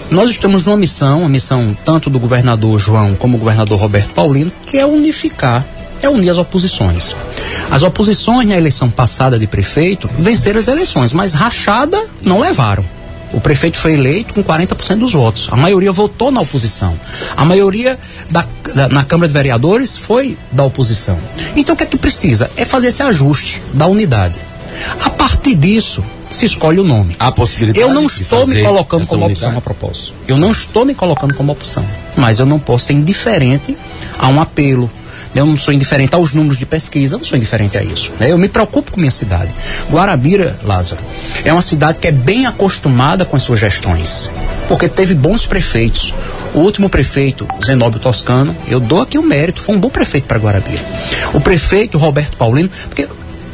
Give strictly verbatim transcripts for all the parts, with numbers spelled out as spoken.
Nós estamos numa missão, uma missão tanto do governador João como do governador Roberto Paulino, que é unificar, é unir as oposições. As oposições na eleição passada de prefeito venceram as eleições, mas rachada não levaram. O prefeito foi eleito com quarenta por cento dos votos. A maioria votou na oposição. A maioria da, da, na Câmara de Vereadores foi da oposição. Então o que é que precisa? É fazer esse ajuste da unidade. A partir disso, se escolhe o nome. A possibilidade eu não estou me colocando como unidade. opção a propósito. Eu Sim. não estou me colocando como opção. Mas eu não posso ser indiferente a um apelo. Eu não sou indiferente aos números de pesquisa, eu não sou indiferente a isso. Né? Eu me preocupo com minha cidade. Guarabira, Lázaro, é uma cidade que é bem acostumada com as suas gestões, porque teve bons prefeitos. O último prefeito, Zenóbio Toscano, eu dou aqui o mérito, foi um bom prefeito para Guarabira. O prefeito Roberto Paulino, porque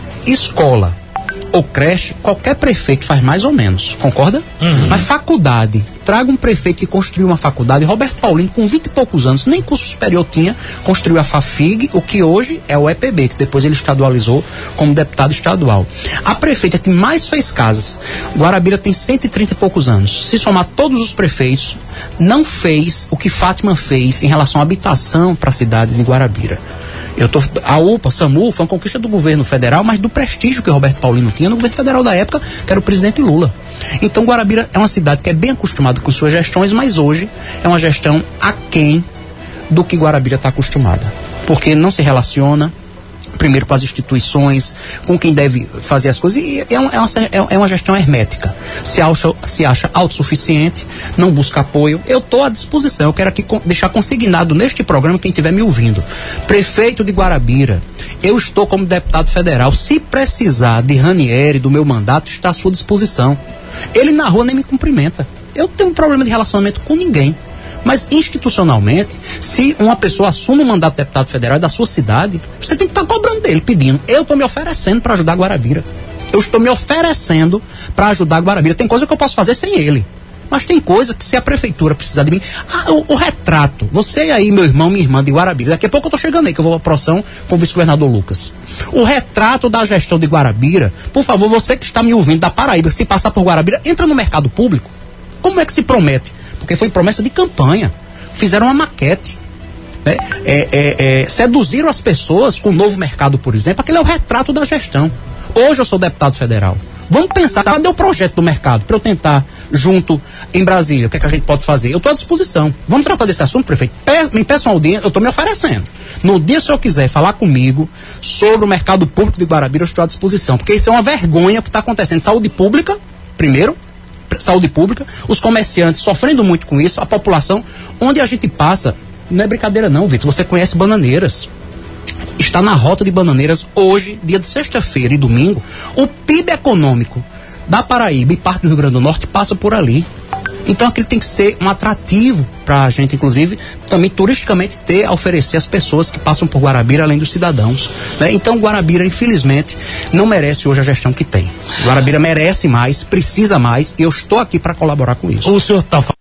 escola ou creche, qualquer prefeito faz mais ou menos, concorda? Uhum. Mas faculdade, traga um prefeito que construiu uma faculdade. Roberto Paulino, com vinte e poucos anos, nem curso superior tinha, construiu a FAFIG, o que hoje é o E P B, que depois ele estadualizou como deputado estadual. A prefeita que mais fez casas, Guarabira tem cento e trinta e poucos anos. Se somar todos os prefeitos, não fez o que Fátima fez em relação à habitação para a cidade de Guarabira. Eu tô, a UPA, SAMU, foi uma conquista do governo federal, mas do prestígio que o Roberto Paulino tinha no governo federal da época, que era o presidente Lula. Então Guarabira é uma cidade que é bem acostumada com suas gestões, mas hoje é uma gestão aquém do que Guarabira está acostumada. Porque não se relaciona, primeiro, com as instituições, com quem deve fazer as coisas, e é uma, é uma, é uma gestão hermética. Se acha, se acha autossuficiente, não busca apoio. Eu estou à disposição, eu quero aqui deixar consignado neste programa, quem estiver me ouvindo. Prefeito de Guarabira, eu estou como deputado federal, se precisar de Ranieri, do meu mandato, está à sua disposição. Ele na rua nem me cumprimenta. Eu tenho um problema de relacionamento com ninguém. Mas institucionalmente, se uma pessoa assume um mandato de deputado federal da sua cidade, você tem que estar cobrando dele, pedindo. Eu estou me oferecendo para ajudar Guarabira. Eu estou me oferecendo para ajudar Guarabira. Tem coisa que eu posso fazer sem ele. Mas tem coisa que se a prefeitura precisar de mim... Ah, o, o retrato. Você aí, meu irmão, minha irmã de Guarabira. Daqui a pouco eu estou chegando aí, que eu vou para a proção com o vice-governador Lucas. O retrato da gestão de Guarabira, por favor, você que está me ouvindo da Paraíba, se passar por Guarabira, entra no mercado público. Como é que se promete? Porque foi promessa de campanha. Fizeram uma maquete. Né? É, é, é, seduziram as pessoas com o novo mercado, por exemplo. Aquele é o retrato da gestão. Hoje eu sou deputado federal. Vamos pensar, cadê o projeto do mercado? Para eu tentar, junto em Brasília, o que é que a gente pode fazer? Eu estou à disposição. Vamos tratar desse assunto, prefeito? Pe- me peçam audiência, eu estou me oferecendo. No dia, se eu quiser falar comigo sobre o mercado público de Guarabira, eu estou à disposição. Porque isso é uma vergonha o que está acontecendo. Saúde pública, primeiro. Saúde pública, os comerciantes sofrendo muito com isso, a população, onde a gente passa, não é brincadeira não, Vitor, você conhece Bananeiras, está na rota de Bananeiras hoje, dia de sexta-feira e domingo, o P I B econômico da Paraíba e parte do Rio Grande do Norte passa por ali. Então aquilo tem que ser um atrativo para a gente, inclusive, também turisticamente ter a oferecer às pessoas que passam por Guarabira, além dos cidadãos. Né? Então Guarabira, infelizmente, não merece hoje a gestão que tem. Guarabira merece mais, precisa mais, e eu estou aqui para colaborar com isso. O senhor está